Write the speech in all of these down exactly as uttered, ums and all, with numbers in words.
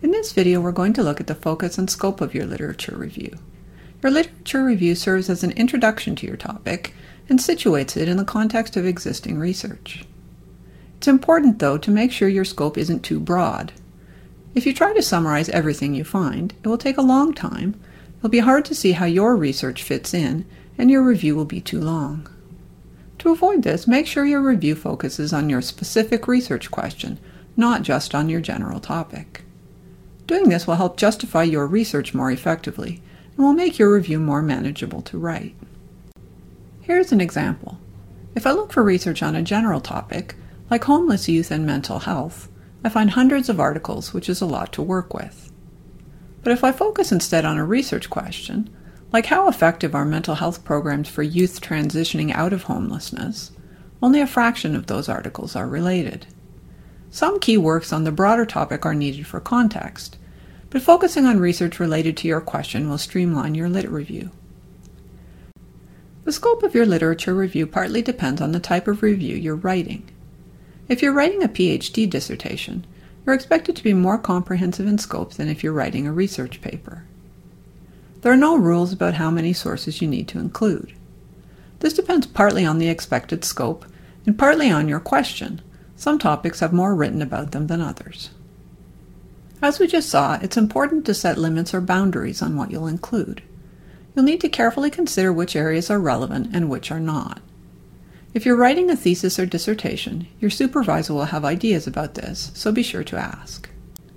In this video, we're going to look at the focus and scope of your literature review. Your literature review serves as an introduction to your topic and situates it in the context of existing research. It's important, though, to make sure your scope isn't too broad. If you try to summarize everything you find, it will take a long time, it'll be hard to see how your research fits in, and your review will be too long. To avoid this, make sure your review focuses on your specific research question, not just on your general topic. Doing this will help justify your research more effectively and will make your review more manageable to write. Here's an example. If I look for research on a general topic, like homeless youth and mental health, I find hundreds of articles, which is a lot to work with. But if I focus instead on a research question, like how effective are mental health programs for youth transitioning out of homelessness, only a fraction of those articles are related. Some key works on the broader topic are needed for context, but focusing on research related to your question will streamline your lit review. The scope of your literature review partly depends on the type of review you're writing. If you're writing a PhD dissertation, you're expected to be more comprehensive in scope than if you're writing a research paper. There are no rules about how many sources you need to include. This depends partly on the expected scope and partly on your question. Some topics have more written about them than others. As we just saw, it's important to set limits or boundaries on what you'll include. You'll need to carefully consider which areas are relevant and which are not. If you're writing a thesis or dissertation, your supervisor will have ideas about this, so be sure to ask.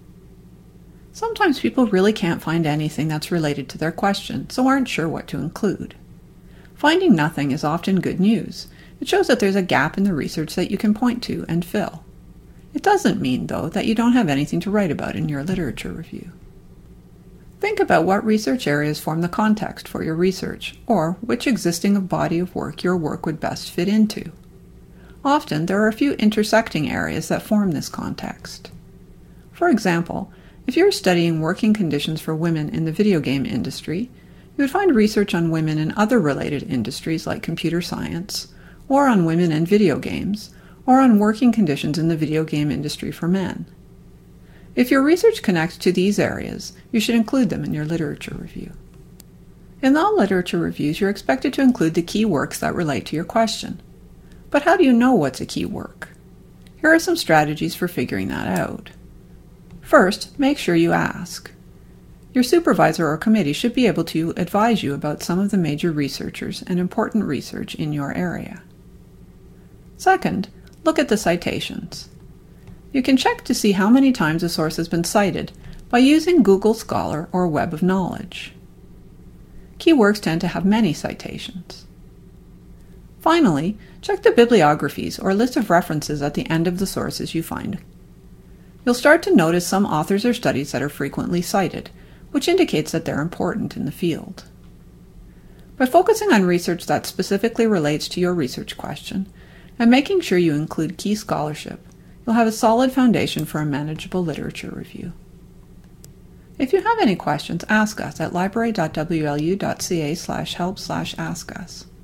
Sometimes people really can't find anything that's related to their question, so aren't sure what to include. Finding nothing is often good news. It shows that there's a gap in the research that you can point to and fill. It doesn't mean, though, that you don't have anything to write about in your literature review. Think about what research areas form the context for your research, or which existing body of work your work would best fit into. Often, there are a few intersecting areas that form this context. For example, if you're studying working conditions for women in the video game industry, you would find research on women in other related industries like computer science, or on women and video games, or on working conditions in the video game industry for men. If your research connects to these areas, you should include them in your literature review. In all literature reviews, you're expected to include the key works that relate to your question. But how do you know what's a key work? Here are some strategies for figuring that out. First, make sure you ask. Your supervisor or committee should be able to advise you about some of the major researchers and important research in your area. Second, look at the citations. You can check to see how many times a source has been cited by using Google Scholar or Web of Knowledge. Key works tend to have many citations. Finally, check the bibliographies or list of references at the end of the sources you find. You'll start to notice some authors or studies that are frequently cited, which indicates that they're important in the field. By focusing on research that specifically relates to your research question, and making sure you include key scholarship, you'll have a solid foundation for a manageable literature review. If you have any questions, ask us at library dot w l u dot c a slash help slash ask us.